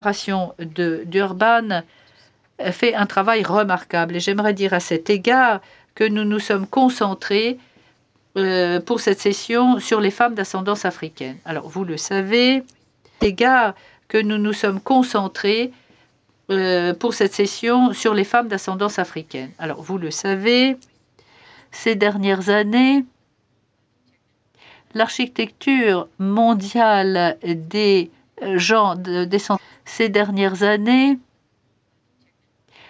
d'Urban fait un travail remarquable. Et j'aimerais dire à cet égard que nous nous sommes concentrés pour cette session sur les femmes d'ascendance africaine. Alors, vous le savez, égard que nous nous sommes concentrés pour cette session sur les femmes d'ascendance africaine. Alors, vous le savez, ces dernières années, l'architecture mondiale des gens de descendance. Ces dernières années,